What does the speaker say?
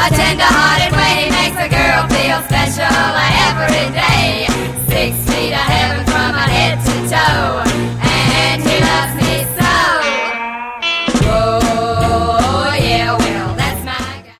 A tender-hearted way makes a girl feel special every day.